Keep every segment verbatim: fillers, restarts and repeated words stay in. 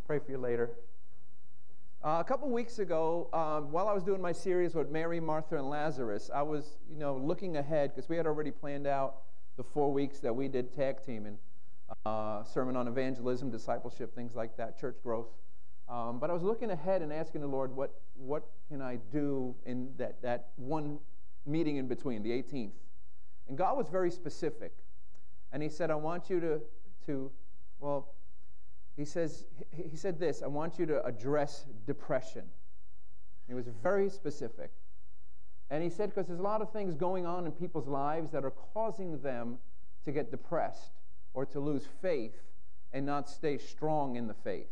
pray for you later. Uh, a couple weeks ago, um, while I was doing my series with Mary, Martha, and Lazarus, I was, you know, looking ahead because we had already planned out the four weeks that we did tag teaming, uh, sermon on evangelism, discipleship, things like that, church growth. Um, but I was looking ahead and asking the Lord, what what can I do in that, that one meeting in between, the eighteenth? And God was very specific. And he said, I want you to, to well, he says, he said this, I want you to address depression. He was very specific. And he said, because there's a lot of things going on in people's lives that are causing them to get depressed or to lose faith and not stay strong in the faith.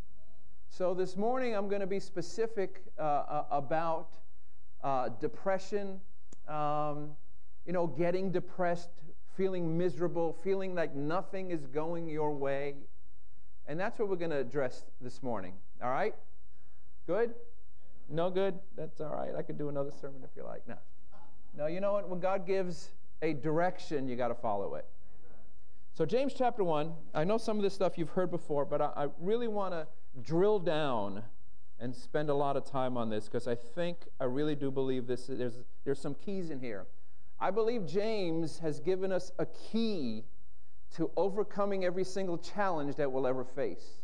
So this morning I'm going to be specific uh, about uh, depression, um, you know, getting depressed, feeling miserable, feeling like nothing is going your way. And that's what we're going to address this morning. All right? Good? No good? That's all right. I could do another sermon if you like. No. No, you know what? When God gives a direction, you got to follow it. So James chapter one, I know some of this stuff you've heard before, but I, I really want to drill down and spend a lot of time on this because I think, I really do believe this. There's, there's some keys in here. I believe James has given us a key to overcoming every single challenge that we'll ever face.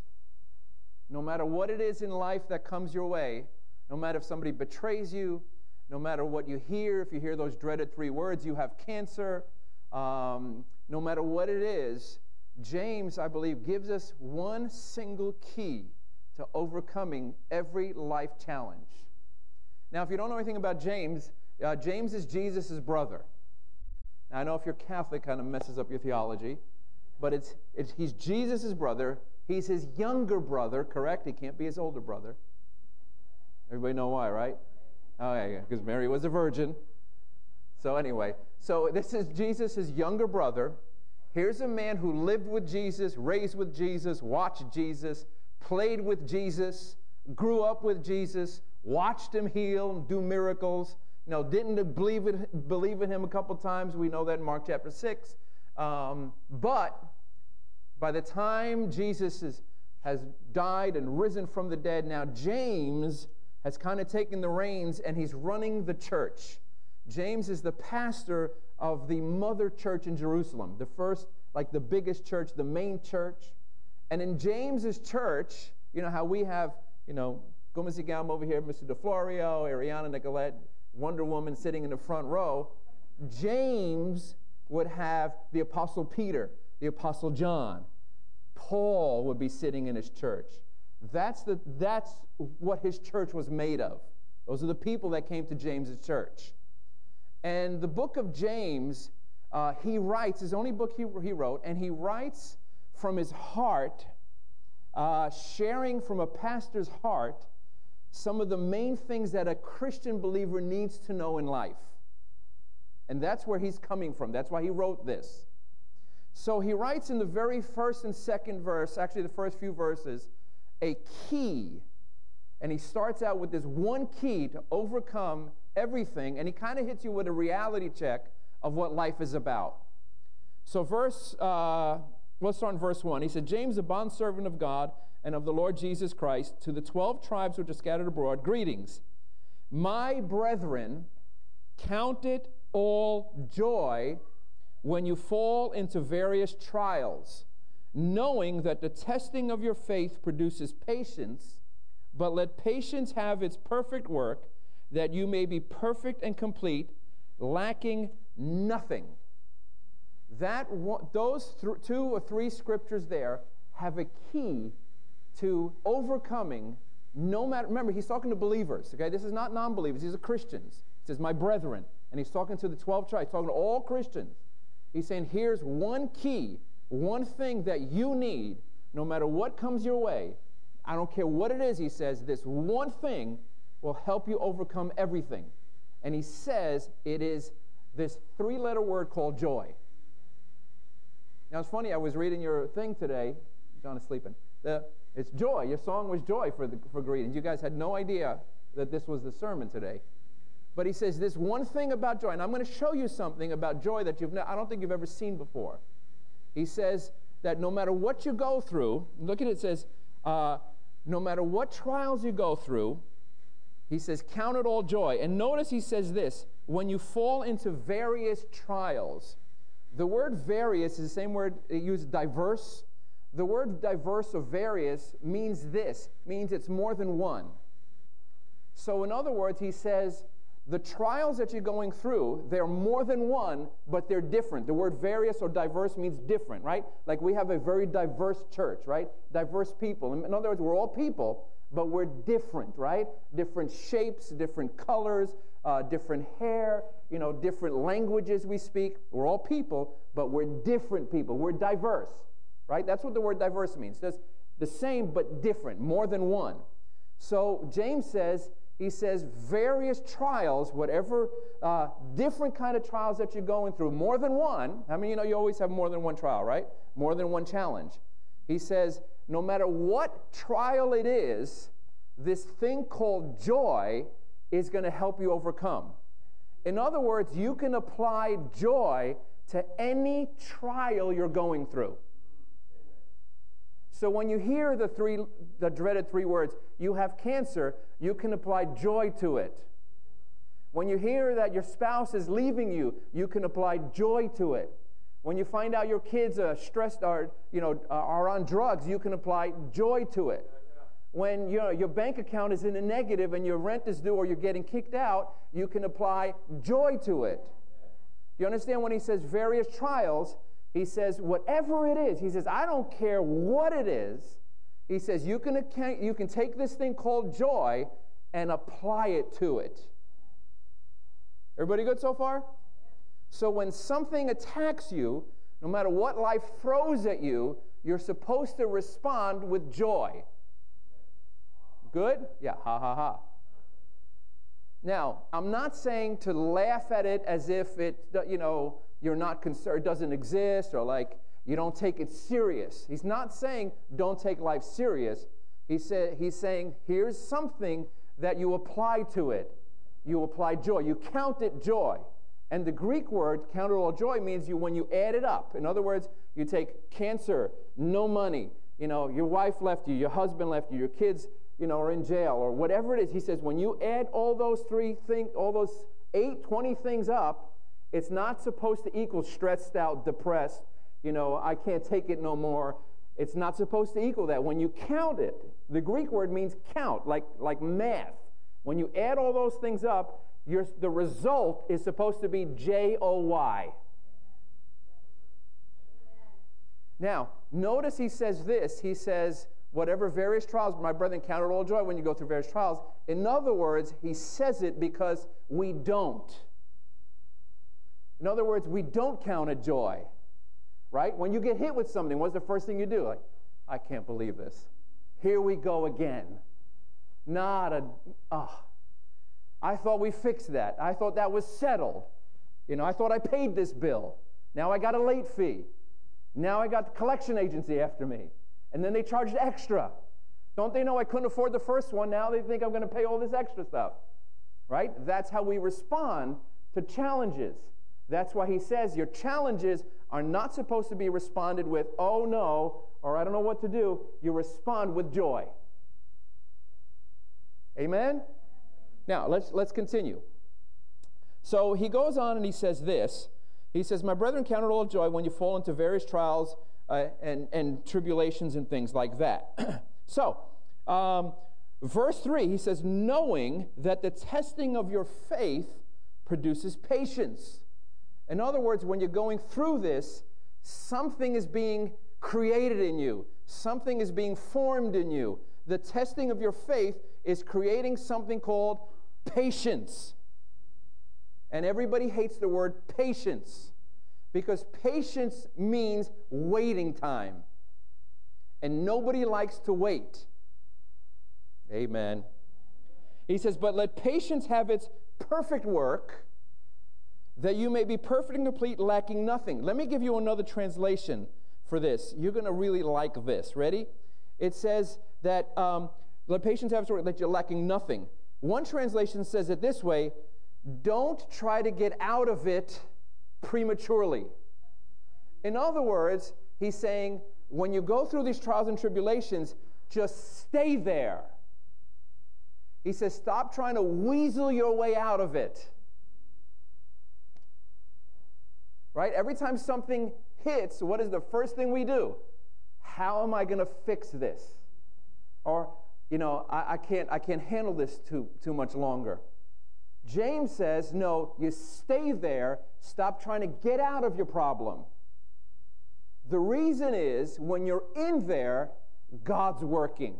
No matter what it is in life that comes your way, no matter if somebody betrays you, no matter what you hear, if you hear those dreaded three words, you have cancer, um, no matter what it is, James, I believe, gives us one single key to overcoming every life challenge. Now, if you don't know anything about James, uh, James is Jesus' brother. Now, I know if you're Catholic, it kind of messes up your theology, but it's, it's he's Jesus' brother. He's his younger brother, correct? He can't be his older brother. Everybody know why, right? Oh, yeah, because Mary was a virgin. So anyway, so this is Jesus' younger brother. Here's a man who lived with Jesus, raised with Jesus, watched Jesus, played with Jesus, grew up with Jesus, watched him heal, do miracles. You know, didn't believe it, believe in him a couple times. We know that in Mark chapter six. Um, but by the time Jesus is, has died and risen from the dead, now James has kind of taken the reins and he's running the church. James is the pastor of the mother church in Jerusalem, the first, like the biggest church, the main church. And in James's church, you know how we have, you know, Gomez Galm over here, Mister DeFlorio, Ariana Nicolette, Wonder Woman sitting in the front row. James would have the Apostle Peter, the Apostle John. Paul would be sitting in his church. That's, the, that's what his church was made of. Those are the people that came to James's church. And the book of James, uh, he writes, his only book he, he wrote, and he writes from his heart, uh, sharing from a pastor's heart some of the main things that a Christian believer needs to know in life. And that's where he's coming from. That's why he wrote this. So he writes in the very first and second verse, actually the first few verses, a key. And he starts out with this one key to overcome everything. And he kind of hits you with a reality check of what life is about. So verse, uh, let's start in verse one. He said, James, a bondservant of God and of the Lord Jesus Christ, to the twelve tribes which are scattered abroad, greetings. My brethren, count it all joy when you fall into various trials, knowing that the testing of your faith produces patience, but let patience have its perfect work, that you may be perfect and complete, lacking nothing. That those th- two or three scriptures there have a key to overcoming no matter. Remember, he's talking to believers, okay? This is not non-believers. These are Christians. He says, my brethren. And he's talking to the twelve tribes, talking to all Christians. He's saying, here's one key, one thing that you need, no matter what comes your way. I don't care what it is, he says, this one thing will help you overcome everything. And he says it is this three-letter word called joy. Now, it's funny, I was reading your thing today. John is sleeping. The, it's joy. Your song was joy for, the, for greetings. You guys had no idea that this was the sermon today. But he says this one thing about joy, and I'm going to show you something about joy that you've I don't think you've ever seen before. He says that no matter what you go through, look at it, it says, uh, no matter what trials you go through, he says, count it all joy. And notice he says this, when you fall into various trials. The word various is the same word it used, diverse. The word diverse or various means this, means it's more than one. So in other words, he says, the trials that you're going through, they're more than one, but they're different. The word various or diverse means different, right? Like we have a very diverse church, right? Diverse people. In other words, we're all people, but we're different, right? Different shapes, different colors, uh, different hair, you know, different languages we speak. We're all people, but we're different people. We're diverse, right? That's what the word diverse means. It's the same, but different, more than one. So James says, he says, various trials, whatever uh, different kind of trials that you're going through, more than one. I mean, you know, you always have more than one trial, right? More than one challenge. He says, no matter what trial it is, this thing called joy is going to help you overcome. In other words, you can apply joy to any trial you're going through. So when you hear the three, the dreaded three words, you have cancer, you can apply joy to it. When you hear that your spouse is leaving you, you can apply joy to it. When you find out your kids are stressed, are, you know, are on drugs, you can apply joy to it. When you know, your bank account is in a negative and your rent is due or you're getting kicked out, you can apply joy to it. You understand when he says various trials, he says whatever it is, he says, I don't care what it is. He says you can, you can take this thing called joy and apply it to it. Everybody good so far? So when something attacks you, no matter what life throws at you, you're supposed to respond with joy. Good? Yeah, ha, ha, ha. Now, I'm not saying to laugh at it as if it, you know, you're not concerned, it doesn't exist, or like you don't take it serious. He's not saying don't take life serious. He said, he's saying here's something that you apply to it. You apply joy. You count it joy. And the Greek word, count it all joy, means you when you add it up. In other words, you take cancer, no money, you know, your wife left you, your husband left you, your kids, you know, are in jail, or whatever it is. He says when you add all those three things, all those eight, twenty things up, it's not supposed to equal stressed out, depressed, you know, I can't take it no more. It's not supposed to equal that. When you count it, the Greek word means count, like, like math. When you add all those things up, Your, the result is supposed to be J O Y. Now, notice he says this. He says, whatever various trials, my brethren, count it all joy when you go through various trials. In other words, he says it because we don't. In other words, we don't count it joy. Right? When you get hit with something, what's the first thing you do? Like, I can't believe this. Here we go again. Not a, ah. I thought we fixed that. I thought that was settled. You know, I thought I paid this bill. Now I got a late fee. Now I got the collection agency after me. And then they charged extra. Don't they know I couldn't afford the first one? Now they think I'm going to pay all this extra stuff. Right? That's how we respond to challenges. That's why he says your challenges are not supposed to be responded with, oh no, or I don't know what to do. You respond with joy. Amen? Now, let's, let's continue. So he goes on and he says this. He says, my brethren, count it all joy when you fall into various trials uh, and, and tribulations and things like that. so, um, verse three, he says, knowing that the testing of your faith produces patience. In other words, when you're going through this, something is being created in you. Something is being formed in you. The testing of your faith is creating something called patience. And everybody hates the word patience because patience means waiting time. And nobody likes to wait. Amen. He says, but let patience have its perfect work, that you may be perfect and complete, lacking nothing. Let me give you another translation for this. You're going to really like this. Ready? It says that um, let patience have its work, that you're lacking nothing. One translation says it this way, don't try to get out of it prematurely. In other words, he's saying, when you go through these trials and tribulations, Just stay there. He says, stop trying to weasel your way out of it. Right? Every time something hits, what is the first thing we do? How am I going to fix this? Or, you know, I, I can't I can't handle this too, too much longer. James says, no, you stay there. Stop trying to get out of your problem. The reason is, when you're in there, God's working.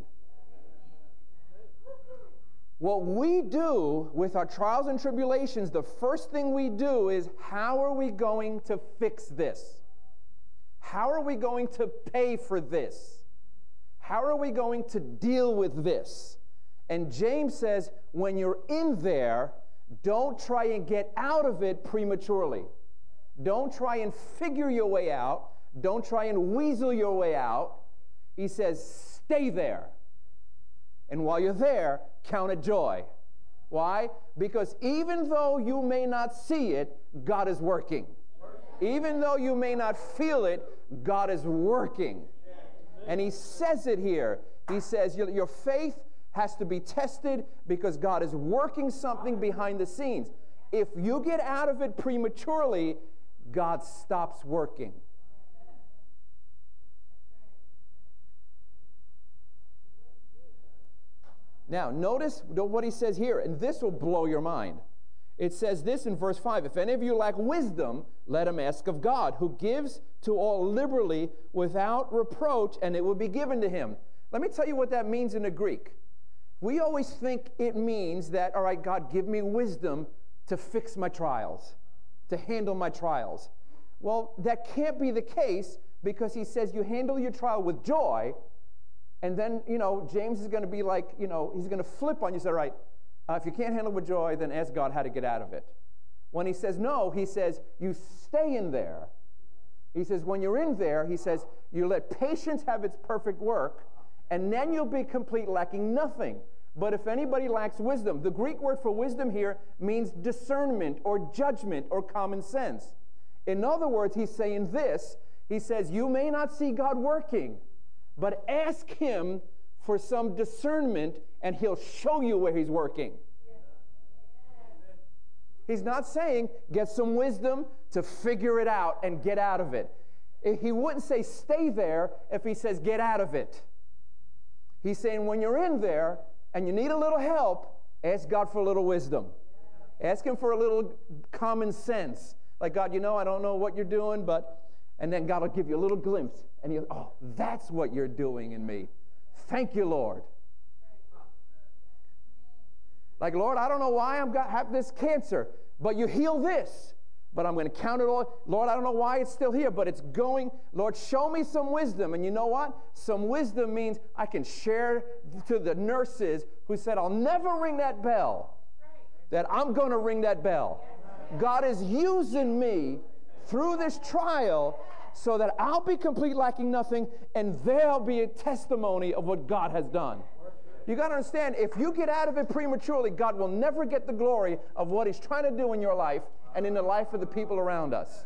What we do with our trials and tribulations, the first thing we do is, how are we going to fix this? How are we going to pay for this? How are we going to deal with this? And James says, when you're in there, don't try and get out of it prematurely. Don't try and figure your way out. Don't try and weasel your way out. He says, stay there. And while you're there, count it joy. Why? Because even though you may not see it, God is working. Even though you may not feel it, God is working. And he says it here. He says your, your faith has to be tested because God is working something behind the scenes. If you get out of it prematurely, God stops working. Now, notice what he says here, and this will blow your mind. It says this in verse five, if any of you lack wisdom, let him ask of God, who gives to all liberally without reproach, and it will be given to him. Let me tell you what that means in the Greek. We always think it means that, all right, God, give me wisdom to fix my trials, to handle my trials. Well, that can't be the case, because he says you handle your trial with joy. And then, you know, James is going to be like, you know, he's going to flip on you. Say, all right, uh, if you can't handle it with joy, then ask God how to get out of it. When he says no, he says, you stay in there. He says, when you're in there, he says, you let patience have its perfect work, and then you'll be complete, lacking nothing. But if anybody lacks wisdom, the Greek word for wisdom here means discernment or judgment or common sense. In other words, he's saying this. He says, you may not see God working, but ask him for some discernment, and he'll show you where he's working. He's not saying get some wisdom to figure it out and get out of it. He wouldn't say stay there if he says get out of it. He's saying when you're in there and you need a little help, ask God for a little wisdom. Ask him for a little common sense. Like, God, you know, I don't know what you're doing, but... And then God will give you a little glimpse. And you'll, oh, that's what you're doing in me. Thank you, Lord. Like, Lord, I don't know why I'm got have this cancer, but you heal this. But I'm going to count it all. Lord, I don't know why it's still here, but it's going. Lord, show me some wisdom. And you know what? Some wisdom means I can share to the nurses who said, I'll never ring that bell, that I'm going to ring that bell. God is using me through this trial so that I'll be complete, lacking nothing, and there'll be a testimony of what God has done. You got to understand, if you get out of it prematurely, God will never get the glory of what he's trying to do in your life and in the life of the people around us.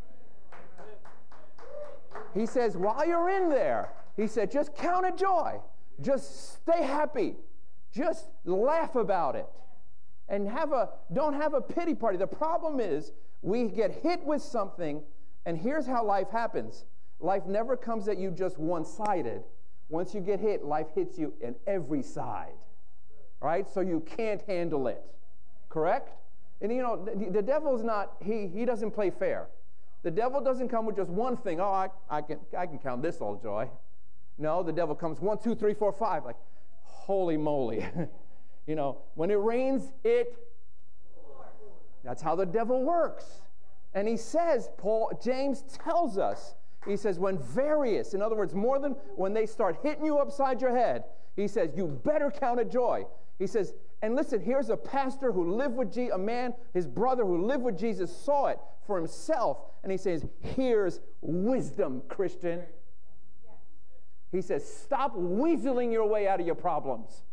He says, while you're in there, he said, just count it joy. Just stay happy. Just laugh about it. And have a don't have a pity party. The problem is, we get hit with something, and here's how life happens. Life never comes at you just one-sided. Once you get hit, life hits you in every side, right? So you can't handle it, correct? And you know, the, the devil's not, he, he doesn't play fair. The devil doesn't come with just one thing. Oh, I, I, can, I can count this all joy. No, the devil comes one, two, three, four, five, like, holy moly. You know, when it rains, it That's how the devil works. And he says, Paul, James tells us, he says, when various, in other words, more than when they start hitting you upside your head, he says, you better count it joy. He says, and listen, here's a pastor who lived with Jesus, a man, his brother who lived with Jesus, saw it for himself. And he says, here's wisdom, Christian. He says, stop weaseling your way out of your problems.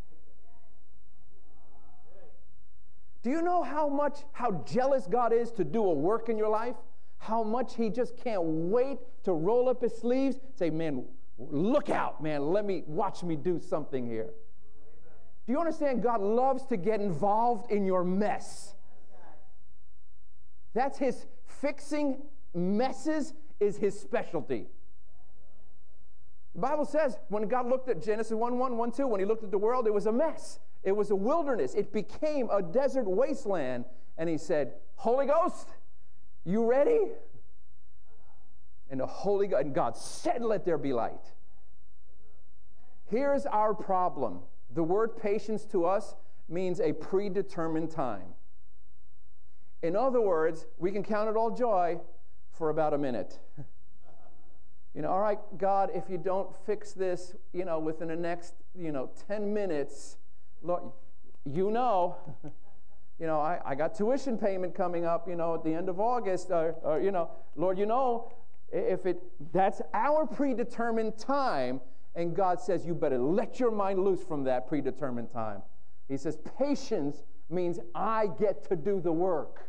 Do you know how much, how jealous God is to do a work in your life? How much he just can't wait to roll up his sleeves, say, man, Look out, man. Let me, watch me do something here. Do you understand? God loves to get involved in your mess. That's his, fixing messes is his specialty. The Bible says when God looked at Genesis one one, one two, when he looked at the world, it was a mess. It was a wilderness. It became a desert wasteland. And he said, Holy Ghost, you ready? And the Holy God, and God said, let there be light. Here's our problem. The word patience to us means a predetermined time. In other words, we can count it all joy for about a minute. You know, all right, God, if you don't fix this, you know, within the next, you know, ten minutes, Lord, you know, you know, I, I got tuition payment coming up, you know, at the end of August, or, or, you know, Lord, you know, if it, that's our predetermined time, and God says, you better let your mind loose from that predetermined time. He says, patience means I get to do the work.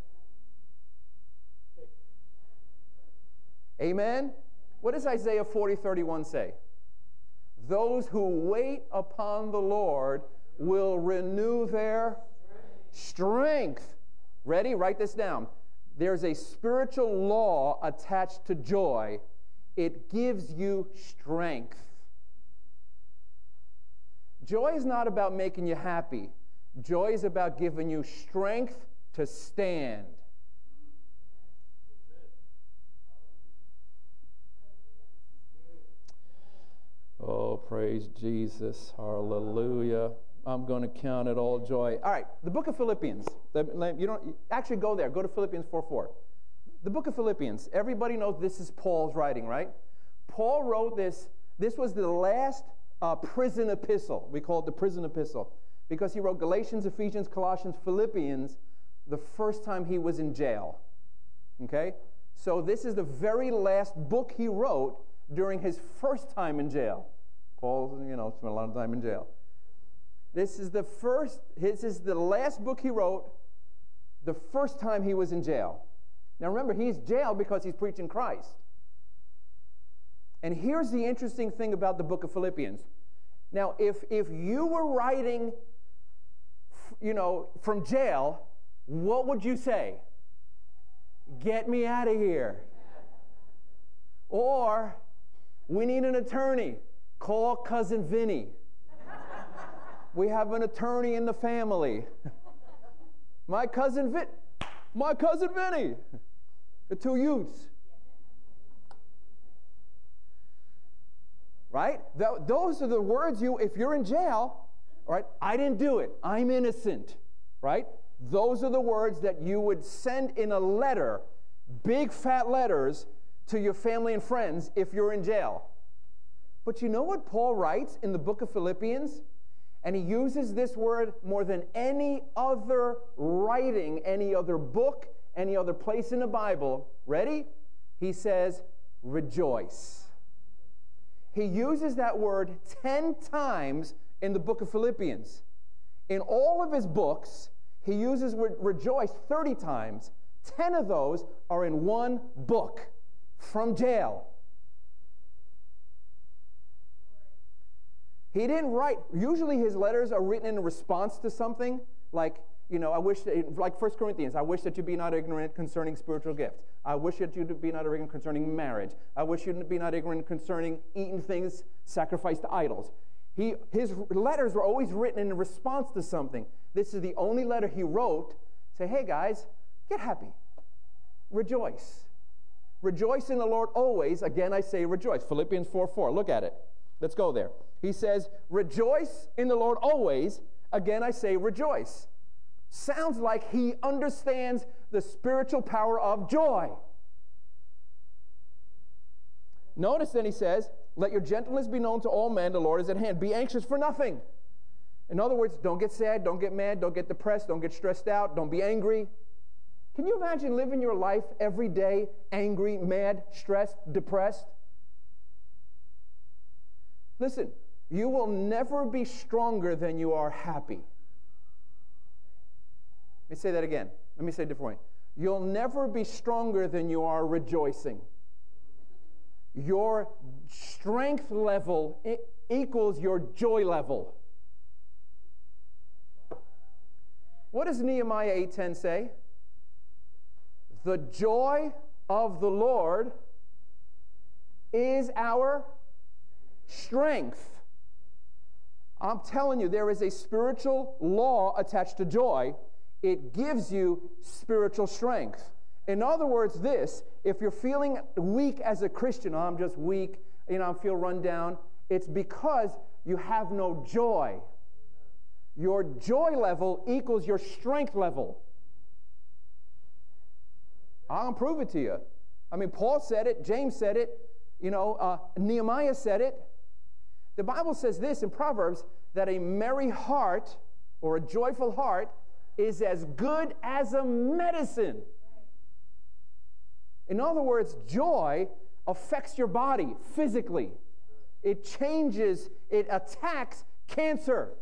Amen? What does Isaiah forty thirty-one say? Those who wait upon the Lord will renew their strength. Ready? Write this down. There's a spiritual law attached to joy. It gives you strength. Joy is not about making you happy. Joy is about giving you strength to stand. Oh, praise Jesus. Hallelujah. I'm going to count it all joy. All right, the book of Philippians. You don't actually go there. Go to Philippians four four. The book of Philippians. Everybody knows this is Paul's writing, right? Paul wrote this. This was the last uh, prison epistle. We call it the prison epistle because he wrote Galatians, Ephesians, Colossians, Philippians the first time he was in jail. Okay? So this is the very last book he wrote during his first time in jail. Paul, you know, spent a lot of time in jail. This is the first, this is the last book he wrote the first time he was in jail. Now remember, he's jailed because he's preaching Christ. And here's the interesting thing about the book of Philippians. Now, if, if you were writing, you know, from jail, what would you say? Get me out of here. Or, we need an attorney. Call Cousin Vinny. We have an attorney in the family. My cousin Vin, my cousin Vinny. The two youths. Right? Th- those are the words you, if you're in jail, right? I didn't do it. I'm innocent. Right? Those are the words that you would send in a letter, big fat letters, to your family and friends if you're in jail. But you know what Paul writes in the book of Philippians? And he uses this word more than any other writing, any other book, any other place in the Bible. Ready? He says, rejoice. He uses that word ten times in the book of Philippians. In all of his books, he uses re- rejoice thirty times. ten of those are in one book from jail. He didn't write, usually his letters are written in response to something, like, you know, I wish, that, like First Corinthians, I wish that you be not ignorant concerning spiritual gifts. I wish that you be not ignorant concerning marriage. I wish you be not ignorant concerning eating things sacrificed to idols. He, his letters were always written in response to something. This is the only letter he wrote. Say, hey guys, get happy. Rejoice. Rejoice in the Lord always. Again, I say rejoice. Philippians four four. Look at it. Let's go there. He says, rejoice in the Lord always. Again, I say rejoice. Sounds like he understands the spiritual power of joy. Notice then he says, let your gentleness be known to all men. The Lord is at hand. Be anxious for nothing. In other words, don't get sad, don't get mad, don't get depressed, don't get stressed out, don't be angry. Can you imagine living your life every day angry, mad, stressed, depressed? Listen, you will never be stronger than you are happy. Let me say that again. Let me say it a different way. You'll never be stronger than you are rejoicing. your strength level equals your joy level. What does Nehemiah eight ten say? The joy of the Lord is our strength. I'm telling you, there is a spiritual law attached to joy. It gives you spiritual strength. In other words, this, if you're feeling weak as a Christian, oh, I'm just weak, you know, I feel run down, it's because you have no joy. Your joy level equals your strength level. I'll prove it to you. I mean, Paul said it, James said it, you know, uh, Nehemiah said it. The Bible says this in Proverbs, that a merry heart or a joyful heart is as good as a medicine. In other words, joy affects your body physically. It changes, it attacks cancer.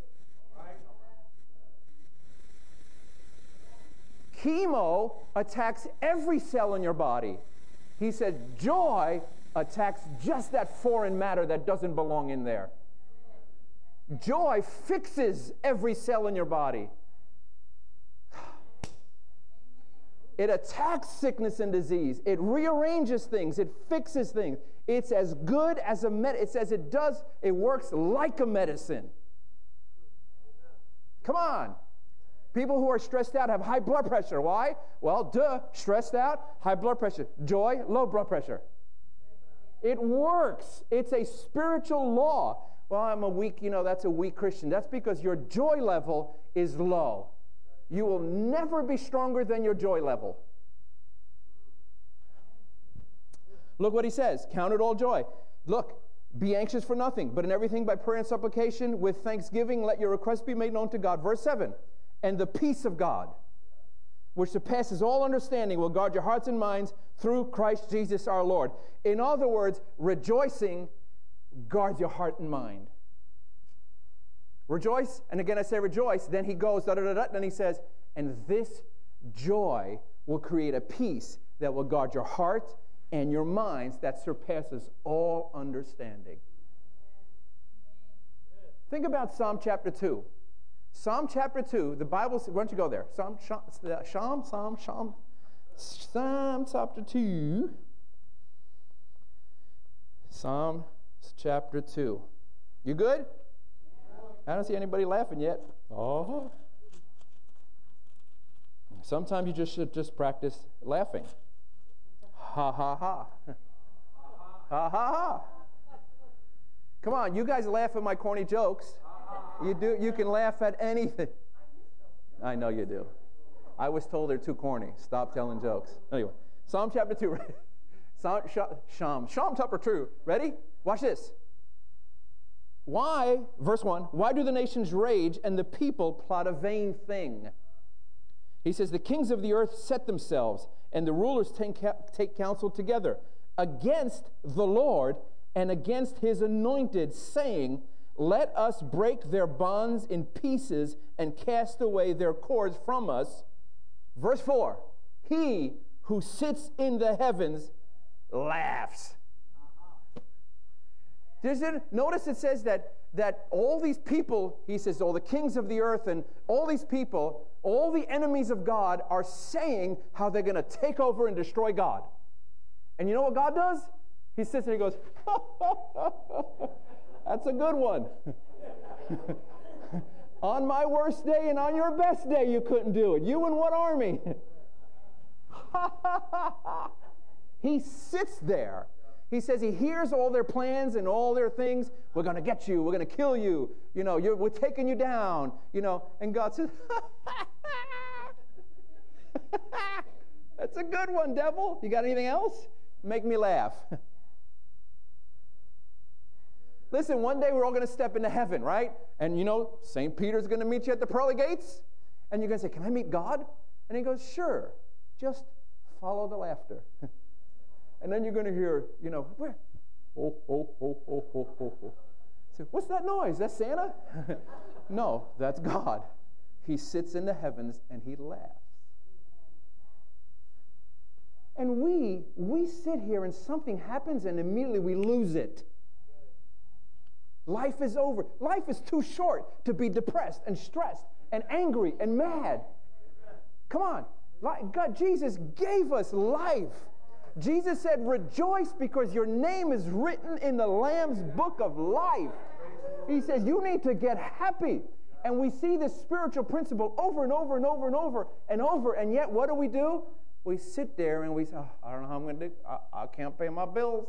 Chemo attacks every cell in your body. He said joy attacks just that foreign matter that doesn't belong in there. Joy fixes every cell in your body. It attacks sickness and disease. It rearranges things. It fixes things. It's as good as a med. It says it does. It works like a medicine. Come on. People who are stressed out have high blood pressure. Why? Well, duh, stressed out, high blood pressure. Joy, low blood pressure. It works. It's a spiritual law. Well, I'm a weak, you know, that's a weak Christian. That's because your joy level is low. You will never be stronger than your joy level. Look what he says. Count it all joy. Look, be anxious for nothing, but in everything by prayer and supplication with thanksgiving, let your requests be made known to God. Verse seven. And the peace of God, which surpasses all understanding, will guard your hearts and minds through Christ Jesus our Lord. In other words, rejoicing guards your heart and mind. Rejoice, and again I say rejoice, then he goes, da da da da, then he says, and this joy will create a peace that will guard your heart and your minds that surpasses all understanding. Think about Psalm chapter two. Psalm chapter two, the Bible, why don't you go there? Psalm, Psalm, Psalm, Psalm, Psalm chapter two. Psalm chapter two. You good? I don't see anybody laughing yet. Oh. Sometimes you just should just practice laughing. Ha, ha, ha. Ha, ha, ha. Come on, you guys laugh at my corny jokes. You do. You can laugh at anything. I know you do. I was told they're too corny. Stop telling jokes. Anyway, Psalm chapter two. Psalm, Psalm, Psalm chapter two. Ready? Watch this. Why, verse one, why do the nations rage and the people plot a vain thing? He says, the kings of the earth set themselves, and the rulers take, take counsel together against the Lord and against his anointed, saying, let us break their bonds in pieces and cast away their cords from us. Verse four, he who sits in the heavens laughs. Does it, notice it says that, that all these people, he says, all the kings of the earth and all these people, all the enemies of God are saying how they're going to take over and destroy God. And you know what God does? He sits there and he goes, that's a good one. On my worst day and on your best day, you couldn't do it. You and what army? He sits there. He says he hears all their plans and all their things. We're going to get you. We're going to kill you. You know, you're, we're taking you down. You know, and God says, that's a good one, devil. You got anything else? Make me laugh. Listen, one day we're all going to step into heaven, right? And you know, Saint Peter's going to meet you at the pearly gates. And you're going to say, can I meet God? And he goes, sure. Just follow the laughter. And then you're going to hear, you know, where? Oh, oh, oh, oh, oh, oh, oh. So, what's that noise? That's Santa? No, that's God. He sits in the heavens and he laughs. And we, we sit here and something happens and immediately we lose it. Life is over. Life is too short to be depressed and stressed and angry and mad. Come on. God, Jesus gave us life. Jesus said, rejoice because your name is written in the Lamb's book of life. He says, you need to get happy. And we see this spiritual principle over and over and over and over and over. And yet, what do we do? We sit there and we say, oh, I don't know how I'm going to do it. I, I can't pay my bills.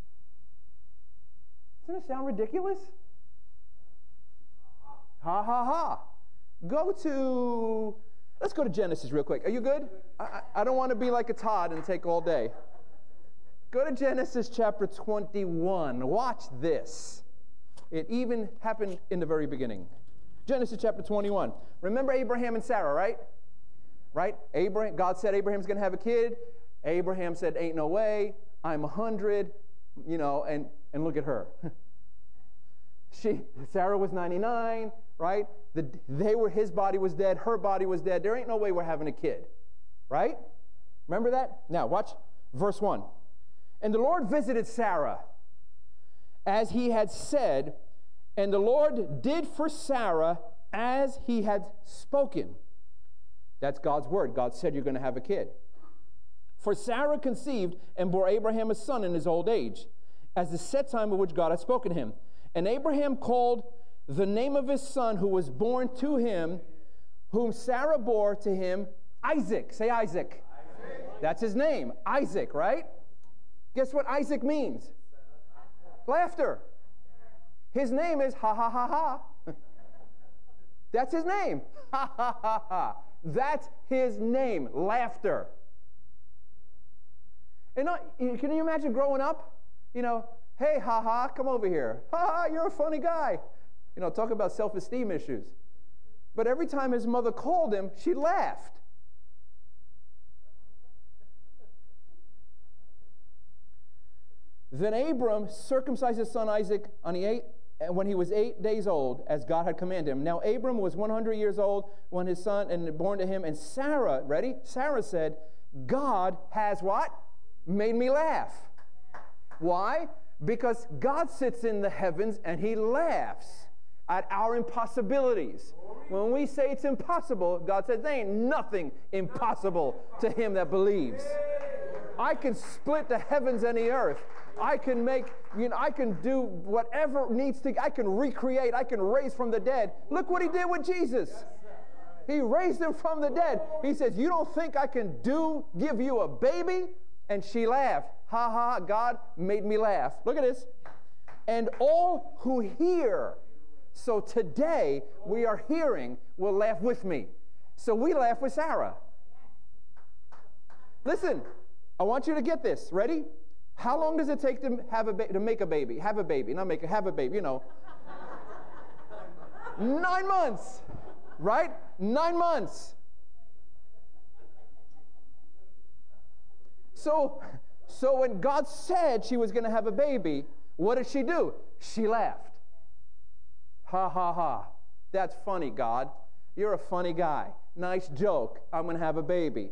Doesn't it sound ridiculous? Ha, ha, ha. Go to, let's go to Genesis real quick. Are you good? I, I don't want to be like a Todd and take all day. Go to Genesis chapter twenty-one. Watch this. It even happened in the very beginning. Genesis chapter twenty-one. Remember Abraham and Sarah, right? Right? Abraham, God said Abraham's going to have a kid. Abraham said, ain't no way. I'm a hundred, you know, and, and look at her. she, Sarah was ninety-nine, right? The, they were, his body was dead. Her body was dead. There ain't no way we're having a kid, right? Remember that? Now, watch verse one. And the Lord visited Sarah as he had said, and the Lord did for Sarah as he had spoken. That's God's word. God said you're going to have a kid. For Sarah conceived and bore Abraham a son in his old age, as the set time of which God had spoken to him. And Abraham called the name of his son who was born to him, whom Sarah bore to him, Isaac. Say Isaac. Isaac. That's his name, Isaac, right? Guess what Isaac means? Laughter. His name is ha ha ha ha. That's his name. Ha ha ha ha. That's his name. Laughter. And not, can you imagine growing up? You know, hey, ha ha, come over here. Ha ha, you're a funny guy. You know, talk about self-esteem issues. But every time his mother called him, she laughed. Then Abram circumcised his son Isaac on the eight, when he was eight days old, as God had commanded him. Now Abram was one hundred years old when his son and born to him. And Sarah, ready? Sarah said, God has what? Made me laugh. Why? Because God sits in the heavens and he laughs at our impossibilities. When we say it's impossible, God says there ain't nothing impossible to him that believes. I can split the heavens and the earth. I can make, you know, I can do whatever needs to, I can recreate, I can raise from the dead. Look what he did with Jesus. He raised him from the dead. He says, you don't think I can do, give you a baby? And she laughed. Ha ha, God made me laugh. Look at this. And all who hear, so today we are hearing, will laugh with me. So we laugh with Sarah. Listen, I want you to get this. Ready? How long does it take to have a ba- to make a baby? Have a baby, not make a have a baby. You know, nine months, right? Nine months. So, so when God said she was going to have a baby, what did she do? She laughed. Ha ha ha! That's funny, God. You're a funny guy. Nice joke. I'm going to have a baby.